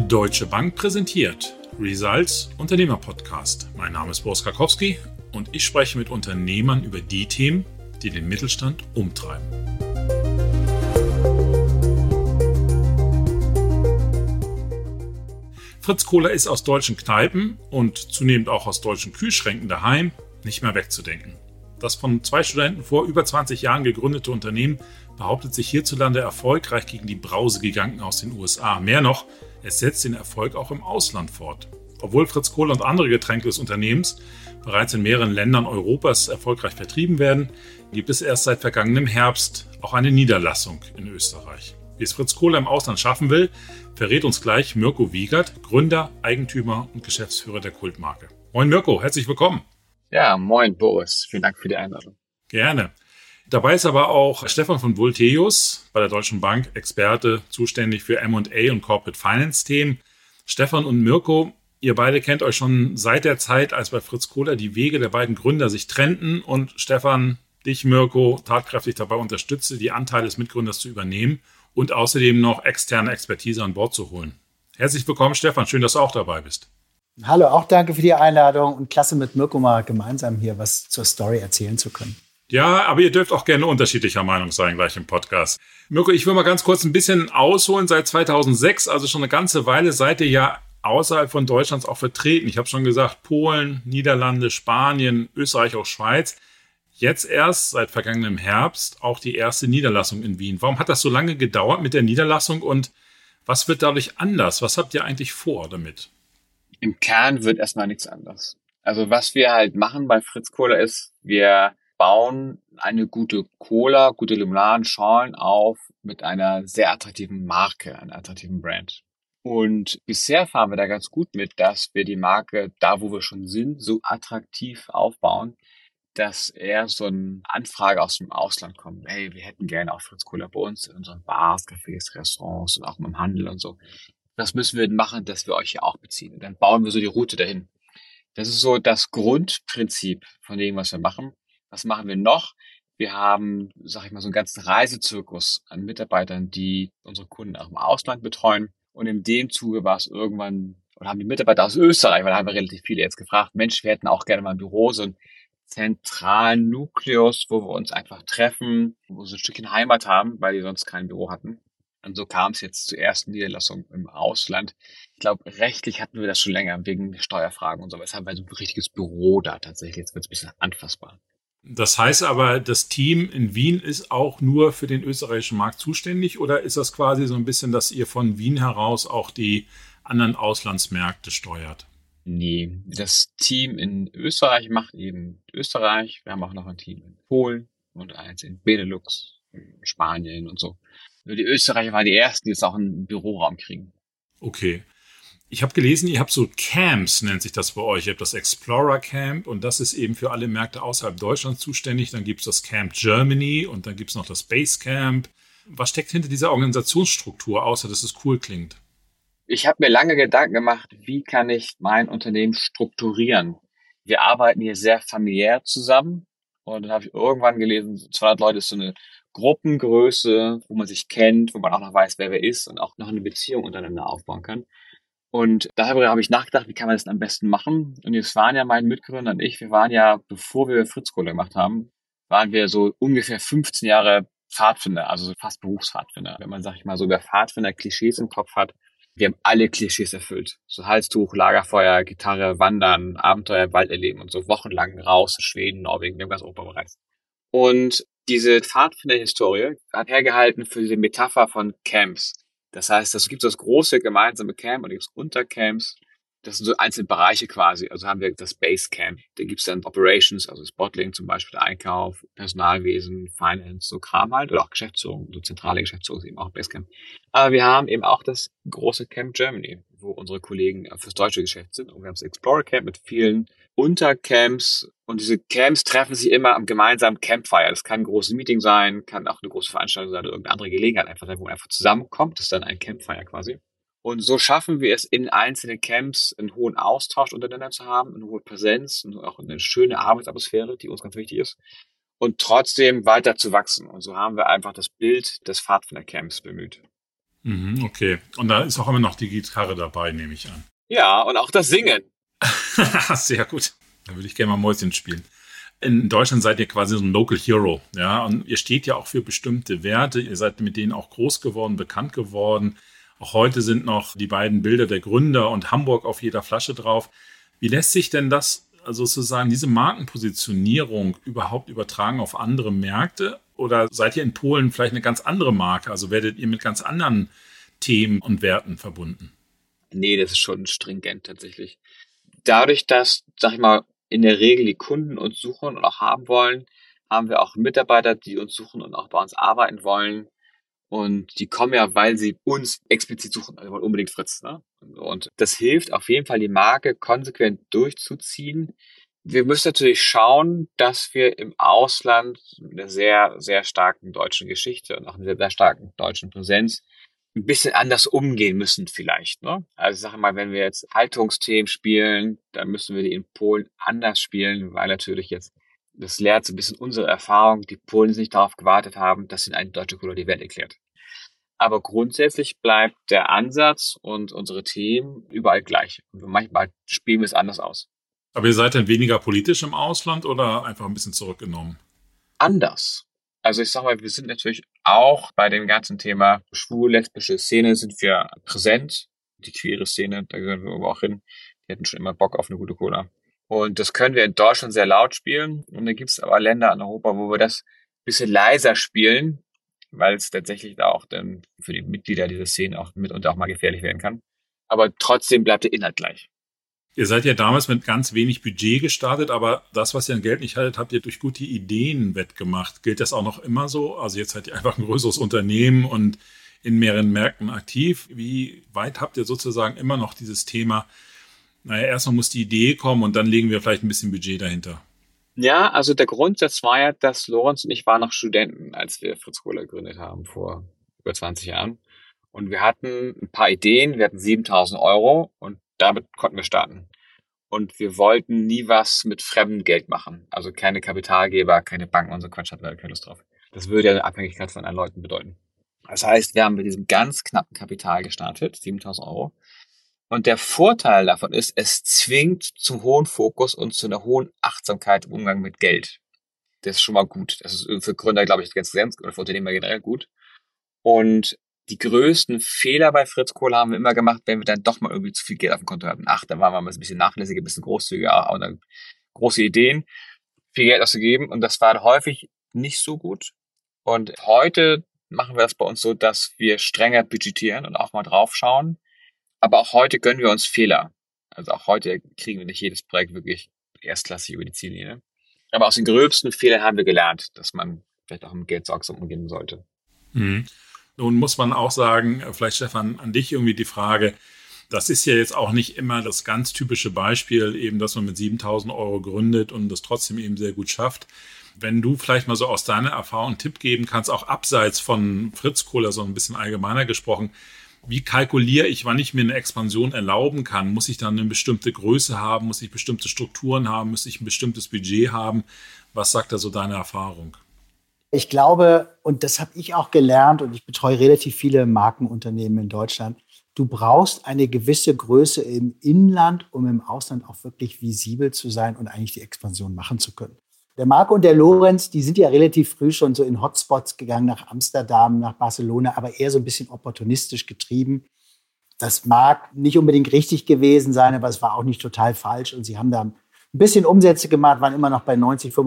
Deutsche Bank präsentiert Results Unternehmer-Podcast. Mein Name ist Boris Karkowski und ich spreche mit Unternehmern über die Themen, die den Mittelstand umtreiben. Fritz Kohler ist aus deutschen Kneipen und zunehmend auch aus deutschen Kühlschränken daheim nicht mehr wegzudenken. Das von zwei Studenten vor über 20 Jahren gegründete Unternehmen behauptet sich hierzulande erfolgreich gegen die Brausegiganten aus den USA. Mehr noch, es setzt den Erfolg auch im Ausland fort. Obwohl Fritz Kohler und andere Getränke des Unternehmens bereits in mehreren Ländern Europas erfolgreich vertrieben werden, gibt es erst seit vergangenem Herbst auch eine Niederlassung in Österreich. Wie es Fritz Kohler im Ausland schaffen will, verrät uns gleich Mirko Wiegert, Gründer, Eigentümer und Geschäftsführer der Kultmarke. Moin Mirko, herzlich willkommen. Ja, moin Boris, vielen Dank für die Einladung. Gerne. Dabei ist aber auch Stefan von Vultejus bei der Deutschen Bank, Experte, zuständig für M&A und Corporate Finance Themen. Stefan und Mirko, ihr beide kennt euch schon seit der Zeit, als bei Fritz Kohler die Wege der beiden Gründer sich trennten und Stefan, dich Mirko, tatkräftig dabei unterstützte, die Anteile des Mitgründers zu übernehmen und außerdem noch externe Expertise an Bord zu holen. Herzlich willkommen Stefan, schön, dass du auch dabei bist. Hallo, auch danke für die Einladung und klasse mit Mirko mal gemeinsam hier was zur Story erzählen zu können. Ja, aber ihr dürft auch gerne unterschiedlicher Meinung sein gleich im Podcast. Mirko, ich will mal ganz kurz ein bisschen ausholen. Seit 2006, also schon eine ganze Weile, seid ihr ja außerhalb von Deutschlands auch vertreten. Ich habe schon gesagt, Polen, Niederlande, Spanien, Österreich, auch Schweiz. Jetzt erst seit vergangenem Herbst auch die erste Niederlassung in Wien. Warum hat das so lange gedauert mit der Niederlassung und was wird dadurch anders? Was habt ihr eigentlich vor damit? Im Kern wird erstmal nichts anders. Also was wir halt machen bei Fritz Kohler ist, wir bauen eine gute Cola, gute Limonaden, Schorlen auf mit einer sehr attraktiven Marke, einer attraktiven Brand. Und bisher fahren wir da ganz gut mit, dass wir die Marke, da wo wir schon sind, so attraktiv aufbauen, dass eher so eine Anfrage aus dem Ausland kommt. Hey, wir hätten gerne auch Fritz Kohler bei uns in unseren Bars, Cafés, Restaurants und auch im Handel und so. Das müssen wir machen, dass wir euch hier auch beziehen. Und dann bauen wir so die Route dahin. Das ist so das Grundprinzip von dem, was wir machen. Was machen wir noch? Wir haben, sag ich mal, so einen ganzen Reisezirkus an Mitarbeitern, die unsere Kunden auch im Ausland betreuen. Und in dem Zuge war es irgendwann, oder haben die Mitarbeiter aus Österreich, weil da haben wir relativ viele jetzt gefragt, Mensch, wir hätten auch gerne mal ein Büro, so einen zentralen Nukleus, wo wir uns einfach treffen, wo wir so ein Stückchen Heimat haben, weil die sonst kein Büro hatten. Und so kam es jetzt zur ersten Niederlassung im Ausland. Ich glaube, rechtlich hatten wir das schon länger, wegen Steuerfragen und so. Jetzt haben wir so ein richtiges Büro da tatsächlich. Jetzt wird es ein bisschen anfassbar. Das heißt aber, das Team in Wien ist auch nur für den österreichischen Markt zuständig oder ist das quasi so ein bisschen, dass ihr von Wien heraus auch die anderen Auslandsmärkte steuert? Nee, das Team in Österreich macht eben Österreich. Wir haben auch noch ein Team in Polen und eins in Benelux, in Spanien und so. Nur die Österreicher waren die ersten, die jetzt auch einen Büroraum kriegen. Okay. Ich habe gelesen, ihr habt so Camps, nennt sich das bei euch. Ihr habt das Explorer Camp und das ist eben für alle Märkte außerhalb Deutschlands zuständig. Dann gibt es das Camp Germany und dann gibt es noch das Base Camp. Was steckt hinter dieser Organisationsstruktur, außer dass es cool klingt? Ich habe mir lange Gedanken gemacht, wie kann ich mein Unternehmen strukturieren? Wir arbeiten hier sehr familiär zusammen und dann habe ich irgendwann gelesen, 200 Leute ist so eine Gruppengröße, wo man sich kennt, wo man auch noch weiß, wer ist und auch noch eine Beziehung untereinander aufbauen kann. Und darüber habe ich nachgedacht, wie kann man das am besten machen? Und jetzt waren ja mein Mitgründer und ich, wir waren ja, bevor wir Fritz Kohler gemacht haben, waren wir so ungefähr 15 Jahre Pfadfinder, also fast Berufspfadfinder. Wenn man, sag ich mal, so über Pfadfinder Klischees im Kopf hat, wir haben alle Klischees erfüllt. So Halstuch, Lagerfeuer, Gitarre, Wandern, Abenteuer, Wald erleben und so wochenlang raus, Schweden, Norwegen, wir haben ganz Europa bereist. Und diese Pfadfinder-Historie hat hergehalten für diese Metapher von Camps. Das heißt, es gibt das große gemeinsame Camp und es gibt Untercamps. Das sind so einzelne Bereiche quasi. Also haben wir das Base Camp. Da gibt es dann Operations, also das Bottling zum Beispiel, Einkauf, Personalwesen, Finance, so Kram halt. Oder auch Geschäftsführung, so zentrale Geschäftsführung ist eben auch Base Camp. Aber wir haben eben auch das große Camp Germany, wo unsere Kollegen fürs deutsche Geschäft sind. Und wir haben das Explorer Camp mit vielen Untercamps. Und diese Camps treffen sich immer am gemeinsamen Campfire. Das kann ein großes Meeting sein, kann auch eine große Veranstaltung sein oder irgendeine andere Gelegenheit einfach sein, wo man einfach zusammenkommt. Das ist dann ein Campfire quasi. Und so schaffen wir es, in einzelnen Camps einen hohen Austausch untereinander zu haben, eine hohe Präsenz und auch eine schöne Arbeitsatmosphäre, die uns ganz wichtig ist. Und trotzdem weiter zu wachsen. Und so haben wir einfach das Bild des Pfadfinder-Camps bemüht. Mhm, okay. Und da ist auch immer noch die Gitarre dabei, nehme ich an. Ja, und auch das Singen. Sehr gut. Da würde ich gerne mal Mäuschen spielen. In Deutschland seid ihr quasi so ein Local Hero, ja, und ihr steht ja auch für bestimmte Werte. Ihr seid mit denen auch groß geworden, bekannt geworden. Auch heute sind noch die beiden Bilder der Gründer und Hamburg auf jeder Flasche drauf. Wie lässt sich denn das, also sozusagen diese Markenpositionierung überhaupt übertragen auf andere Märkte? Oder seid ihr in Polen vielleicht eine ganz andere Marke? Also werdet ihr mit ganz anderen Themen und Werten verbunden? Nee, das ist schon stringent tatsächlich. Dadurch, dass, sag ich mal, in der Regel die Kunden uns suchen und auch haben wollen, haben wir auch Mitarbeiter, die uns suchen und auch bei uns arbeiten wollen. Und die kommen ja, weil sie uns explizit suchen, also wollen unbedingt Fritz. Ne? Und das hilft auf jeden Fall, die Marke konsequent durchzuziehen. Wir müssen natürlich schauen, dass wir im Ausland mit einer sehr, sehr starken deutschen Geschichte und auch einer sehr, sehr starken deutschen Präsenz ein bisschen anders umgehen müssen vielleicht. Ne? Also sag mal, wenn wir jetzt Haltungsthemen spielen, dann müssen wir die in Polen anders spielen, weil natürlich jetzt das lehrt so ein bisschen unsere Erfahrung, die Polen nicht darauf gewartet haben, dass ihnen eine deutsche Couleur die Welt erklärt. Aber grundsätzlich bleibt der Ansatz und unsere Themen überall gleich. Und manchmal spielen wir es anders aus. Aber ihr seid dann weniger politisch im Ausland oder einfach ein bisschen zurückgenommen? Anders. Also ich sag mal, wir sind natürlich auch bei dem ganzen Thema schwul-lesbische Szene sind wir präsent. Die queere Szene, da gehören wir aber auch hin. Die hätten schon immer Bock auf eine gute Cola. Und das können wir in Deutschland sehr laut spielen. Und dann gibt es aber Länder in Europa, wo wir das ein bisschen leiser spielen, weil es tatsächlich da auch dann für die Mitglieder dieser Szene auch mitunter auch mal gefährlich werden kann. Aber trotzdem bleibt der Inhalt gleich. Ihr seid ja damals mit ganz wenig Budget gestartet, aber das, was ihr an Geld nicht hattet, habt ihr durch gute Ideen wettgemacht. Gilt das auch noch immer so? Also jetzt seid ihr einfach ein größeres Unternehmen und in mehreren Märkten aktiv. Wie weit habt ihr sozusagen immer noch dieses Thema, naja, erstmal muss die Idee kommen und dann legen wir vielleicht ein bisschen Budget dahinter? Ja, also der Grundsatz war ja, dass Lorenz und ich waren noch Studenten, als wir Fritz Cola gegründet haben, vor über 20 Jahren. Und wir hatten ein paar Ideen, wir hatten 7.000 Euro und damit konnten wir starten. Und wir wollten nie was mit fremdem Geld machen. Also keine Kapitalgeber, keine Banken und so Quatsch, hatten wir keine Lust drauf. Das würde ja eine Abhängigkeit von anderen Leuten bedeuten. Das heißt, wir haben mit diesem ganz knappen Kapital gestartet, 7.000 Euro. Und der Vorteil davon ist, es zwingt zum hohen Fokus und zu einer hohen Achtsamkeit im Umgang mit Geld. Das ist schon mal gut. Das ist für Gründer, glaube ich, ganz oder für Unternehmer generell gut. Und die größten Fehler bei Fritz Cola haben wir immer gemacht, wenn wir dann doch mal irgendwie zu viel Geld auf dem Konto hatten. Dann waren wir mal ein bisschen nachlässiger, ein bisschen großzügiger, auch dann große Ideen, viel Geld auszugeben. Und das war häufig nicht so gut. Und heute machen wir das bei uns so, dass wir strenger budgetieren und auch mal drauf schauen. Aber auch heute gönnen wir uns Fehler. Also auch heute kriegen wir nicht jedes Projekt wirklich erstklassig über die Ziellinie. Aber aus den gröbsten Fehlern haben wir gelernt, dass man vielleicht auch mit Geld sorgsam umgehen sollte. Mhm. Nun muss man auch sagen, vielleicht Stefan, an dich irgendwie die Frage, das ist ja jetzt auch nicht immer das ganz typische Beispiel, eben, dass man mit 7.000 Euro gründet und das trotzdem eben sehr gut schafft. Wenn du vielleicht mal so aus deiner Erfahrung einen Tipp geben kannst, auch abseits von Fritz Cola, so ein bisschen allgemeiner gesprochen, wie kalkuliere ich, wann ich mir eine Expansion erlauben kann? Muss ich dann eine bestimmte Größe haben? Muss ich bestimmte Strukturen haben? Muss ich ein bestimmtes Budget haben? Was sagt da so deine Erfahrung? Ich glaube, und das habe ich auch gelernt, und ich betreue relativ viele Markenunternehmen in Deutschland, du brauchst eine gewisse Größe im Inland, um im Ausland auch wirklich visibel zu sein und eigentlich die Expansion machen zu können. Der Marco und der Lorenz, die sind ja relativ früh schon so in Hotspots gegangen, nach Amsterdam, nach Barcelona, aber eher so ein bisschen opportunistisch getrieben. Das mag nicht unbedingt richtig gewesen sein, aber es war auch nicht total falsch. Und sie haben da ein bisschen Umsätze gemacht, waren immer noch bei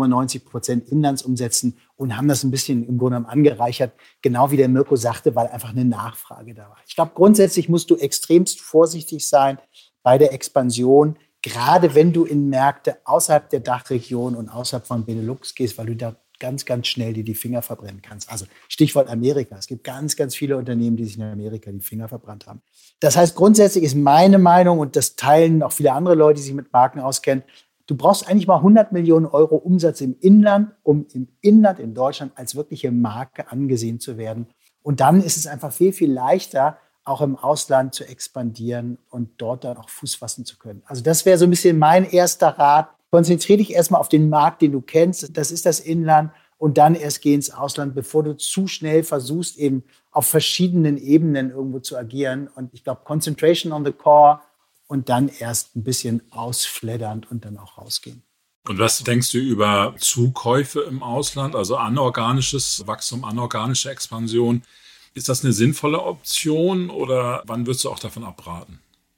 90-95% Inlandsumsätzen und haben das ein bisschen im Grunde genommen angereichert, genau wie der Mirko sagte, weil einfach eine Nachfrage da war. Ich glaube, grundsätzlich musst du extremst vorsichtig sein bei der Expansion, gerade wenn du in Märkte außerhalb der Dachregion und außerhalb von Benelux gehst, weil du da ganz, ganz schnell dir die Finger verbrennen kannst. Also Stichwort Amerika. Es gibt ganz, ganz viele Unternehmen, die sich in Amerika die Finger verbrannt haben. Das heißt, grundsätzlich ist meine Meinung, und das teilen auch viele andere Leute, die sich mit Marken auskennen, du brauchst eigentlich mal 100 Millionen Euro Umsatz im Inland, um im Inland in Deutschland als wirkliche Marke angesehen zu werden. Und dann ist es einfach viel, viel leichter, auch im Ausland zu expandieren und dort dann auch Fuß fassen zu können. Also das wäre so ein bisschen mein erster Rat. Konzentriere dich erstmal auf den Markt, den du kennst. Das ist das Inland. und dann erst geh ins Ausland, bevor du zu schnell versuchst, eben auf verschiedenen Ebenen irgendwo zu agieren. Und ich glaube, Concentration on the Core und dann erst ein bisschen ausfleddernd und dann auch rausgehen. Und was denkst du über Zukäufe im Ausland, also anorganisches Wachstum, anorganische Expansion? Ist das eine sinnvolle Option oder wann würdest du auch davon abraten?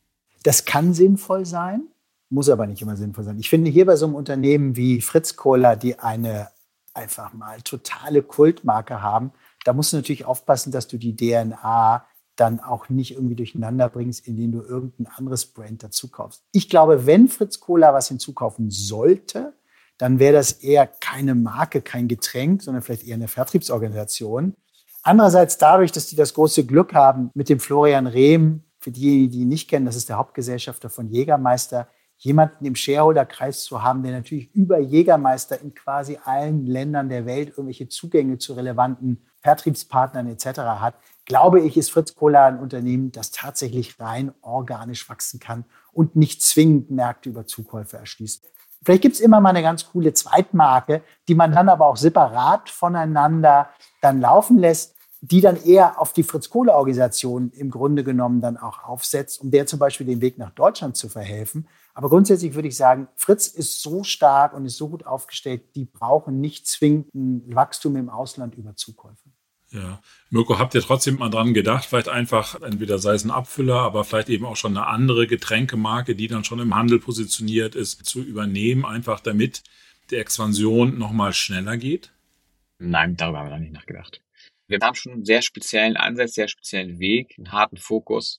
Das kann sinnvoll sein, muss aber nicht immer sinnvoll sein. Ich finde hier bei so einem Unternehmen wie Fritz Kohler, die eine einfach mal totale Kultmarke haben, da musst du natürlich aufpassen, dass du die DNA dann auch nicht irgendwie durcheinander bringst, indem du irgendein anderes Brand dazu kaufst. Ich glaube, wenn Fritz Kohler was hinzukaufen sollte, dann wäre das eher keine Marke, kein Getränk, sondern vielleicht eher eine Vertriebsorganisation. Andererseits dadurch, dass die das große Glück haben mit dem Florian Rehm, für diejenigen, die ihn nicht kennen, das ist der Hauptgesellschafter von Jägermeister, jemanden im Shareholder-Kreis zu haben, der natürlich über Jägermeister in quasi allen Ländern der Welt irgendwelche Zugänge zu relevanten Vertriebspartnern etc. hat, glaube ich, ist Fritz Kohler ein Unternehmen, das tatsächlich rein organisch wachsen kann und nicht zwingend Märkte über Zukäufe erschließt. Vielleicht gibt es immer mal eine ganz coole Zweitmarke, die man dann aber auch separat voneinander dann laufen lässt, die dann eher auf die Fritz-Kohler-Organisation im Grunde genommen dann auch aufsetzt, um der zum Beispiel den Weg nach Deutschland zu verhelfen. Aber grundsätzlich würde ich sagen, Fritz ist so stark und ist so gut aufgestellt, die brauchen nicht zwingend ein Wachstum im Ausland über Zukäufe. Ja. Mirko, habt ihr trotzdem mal dran gedacht, vielleicht einfach, entweder sei es ein Abfüller, aber vielleicht eben auch schon eine andere Getränkemarke, die dann schon im Handel positioniert ist, zu übernehmen, einfach damit die Expansion nochmal schneller geht? Nein, darüber haben wir noch nicht nachgedacht. Wir haben schon einen sehr speziellen Ansatz, sehr speziellen Weg, einen harten Fokus.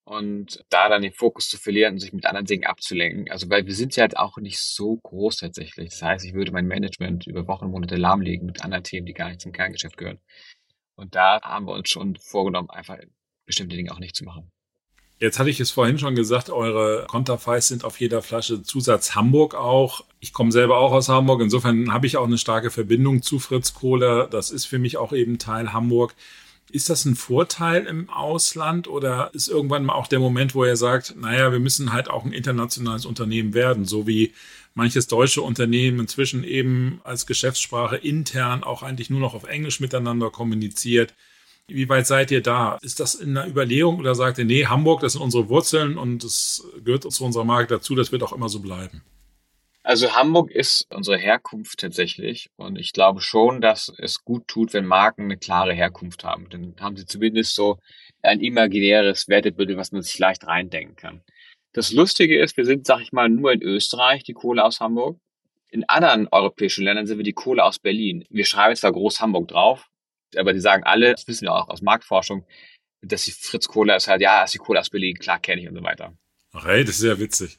Und da dann den Fokus zu verlieren und sich mit anderen Dingen abzulenken. Also, weil wir sind ja halt auch nicht so groß tatsächlich. Das heißt, ich würde mein Management über Wochen, Monate lahmlegen mit anderen Themen, die gar nicht zum Kerngeschäft gehören. Und da haben wir uns schon vorgenommen, einfach bestimmte Dinge auch nicht zu machen. Jetzt hatte ich es vorhin schon gesagt, eure Konterfeis sind auf jeder Flasche Zusatz Hamburg auch. Ich komme selber auch aus Hamburg, insofern habe ich auch eine starke Verbindung zu Fritz Kohler. Das ist für mich auch eben Teil Hamburg. Ist das ein Vorteil im Ausland oder ist irgendwann mal auch der Moment, wo er sagt, naja, wir müssen halt auch ein internationales Unternehmen werden, so wie manches deutsche Unternehmen inzwischen eben als Geschäftssprache intern auch eigentlich nur noch auf Englisch miteinander kommuniziert. Wie weit seid ihr da? Ist das in einer Überlegung oder sagt ihr, nee, Hamburg, das sind unsere Wurzeln und es gehört zu unserer Marke dazu, das wird auch immer so bleiben? Also Hamburg ist unsere Herkunft tatsächlich und ich glaube schon, dass es gut tut, wenn Marken eine klare Herkunft haben. Dann haben sie zumindest so ein imaginäres Wertebild, was man sich leicht reindenken kann. Das Lustige ist, wir sind, sag ich mal, nur in Österreich die Kohle aus Hamburg. In anderen europäischen Ländern sind wir die Kohle aus Berlin. Wir schreiben zwar groß Hamburg drauf, aber die sagen alle, das wissen wir auch aus Marktforschung, dass die Fritz Kohler ist halt, ja, ist die Kohle aus Berlin, klar kenne ich und so weiter. Ach hey, das ist ja witzig.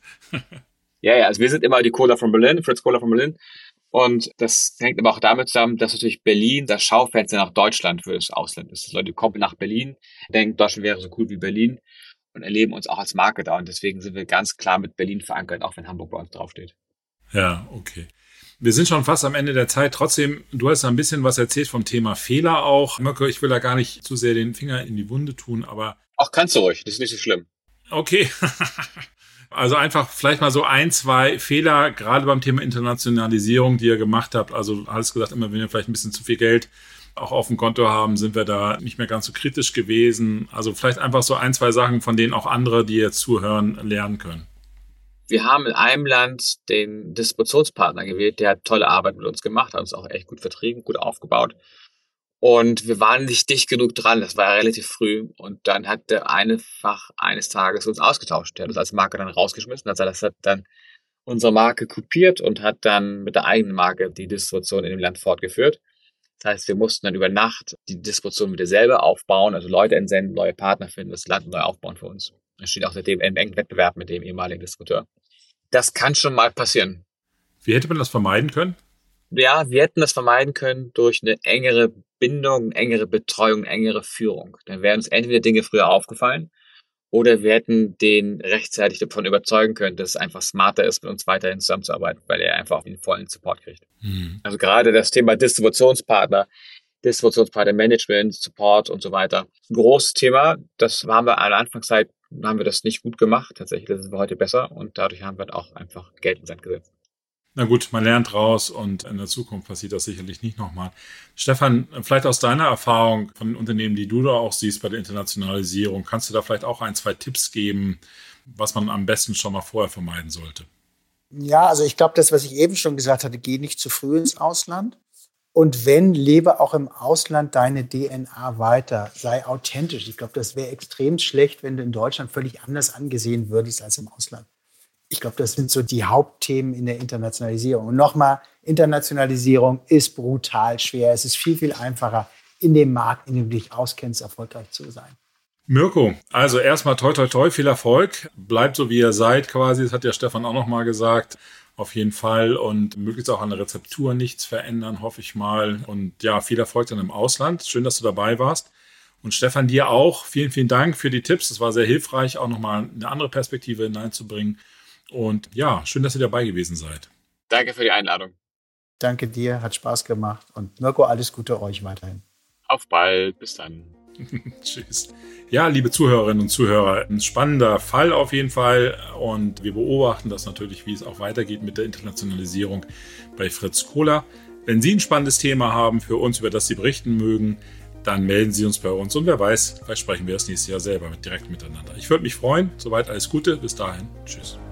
Ja, also wir sind immer die Cola von Berlin, Fritz Kohler von Berlin. Und das hängt aber auch damit zusammen, dass natürlich Berlin das Schaufenster nach Deutschland für das Ausland ist. Leute kommen nach Berlin, denken, Deutschland wäre so cool wie Berlin und erleben uns auch als Marke da. Und deswegen sind wir ganz klar mit Berlin verankert, auch wenn Hamburg bei uns draufsteht. Ja, okay. Wir sind schon fast am Ende der Zeit. Trotzdem, du hast ein bisschen was erzählt vom Thema Fehler auch. Mirko, ich will da gar nicht zu sehr den Finger in die Wunde tun, aber... Auch kannst du ruhig, das ist nicht so schlimm. Okay. Also einfach vielleicht mal so 1, 2 Fehler, gerade beim Thema Internationalisierung, die ihr gemacht habt. Also alles gesagt, immer wenn wir vielleicht ein bisschen zu viel Geld auch auf dem Konto haben, sind wir da nicht mehr ganz so kritisch gewesen. Also vielleicht einfach so 1, 2 Sachen, von denen auch andere, die jetzt zuhören, lernen können. Wir haben in einem Land den Distributionspartner gewählt, der hat tolle Arbeit mit uns gemacht, hat uns auch echt gut vertrieben, gut aufgebaut. Und wir waren nicht dicht genug dran, das war ja relativ früh. Und dann hat der einfach eines Tages uns ausgetauscht. Der hat uns als Marke dann rausgeschmissen, das hat dann unsere Marke kopiert und hat dann mit der eigenen Marke die Distribution in dem Land fortgeführt. Das heißt, wir mussten dann über Nacht die Distribution wieder selber aufbauen, also Leute entsenden, neue Partner finden, das Land neu aufbauen für uns. Es steht auch seitdem im engen Wettbewerb mit dem ehemaligen Distributeur. Das kann schon mal passieren. Wie hätte man das vermeiden können? Ja, wir hätten das vermeiden können durch eine engere Bindung, eine engere Betreuung, eine engere Führung. Dann wären uns entweder Dinge früher aufgefallen oder wir hätten den rechtzeitig davon überzeugen können, dass es einfach smarter ist, mit uns weiterhin zusammenzuarbeiten, weil er einfach den vollen Support kriegt. Also gerade das Thema Distributionspartner Management, Support und so weiter. Ein großes Thema, das haben wir an der Anfangszeit, haben wir das nicht gut gemacht. Tatsächlich, das ist heute besser und dadurch haben wir auch einfach Geld in den Sand gesetzt. Na gut, man lernt raus und in der Zukunft passiert das sicherlich nicht nochmal. Stefan, vielleicht aus deiner Erfahrung von den Unternehmen, die du da auch siehst bei der Internationalisierung, kannst du da vielleicht auch 1, 2 Tipps geben, was man am besten schon mal vorher vermeiden sollte? Ja, also ich glaube, das, was ich eben schon gesagt hatte, geh nicht zu früh ins Ausland. Und wenn, lebe auch im Ausland deine DNA weiter. Sei authentisch. Ich glaube, das wäre extrem schlecht, wenn du in Deutschland völlig anders angesehen würdest als im Ausland. Ich glaube, das sind so die Hauptthemen in der Internationalisierung. Und nochmal, Internationalisierung ist brutal schwer. Es ist viel, viel einfacher, in dem Markt, in dem du dich auskennst, erfolgreich zu sein. Mirko, also erstmal toi toi toi, viel Erfolg. Bleibt so, wie ihr seid quasi. Das hat ja Stefan auch nochmal gesagt. Auf jeden Fall. Und möglichst auch an der Rezeptur nichts verändern, hoffe ich mal. Und ja, viel Erfolg dann im Ausland. Schön, dass du dabei warst. Und Stefan, dir auch. Vielen, vielen Dank für die Tipps. Das war sehr hilfreich, auch nochmal eine andere Perspektive hineinzubringen. Und ja, schön, dass ihr dabei gewesen seid. Danke für die Einladung. Danke dir, hat Spaß gemacht. Und Mirko, alles Gute euch weiterhin. Auf bald, bis dann. Tschüss. Ja, liebe Zuhörerinnen und Zuhörer, ein spannender Fall auf jeden Fall. Und wir beobachten das natürlich, wie es auch weitergeht mit der Internationalisierung bei Fritz Kohler. Wenn Sie ein spannendes Thema haben für uns, über das Sie berichten mögen, dann melden Sie uns bei uns. Und wer weiß, vielleicht sprechen wir das nächste Jahr selber direkt miteinander. Ich würde mich freuen. Soweit alles Gute. Bis dahin. Tschüss.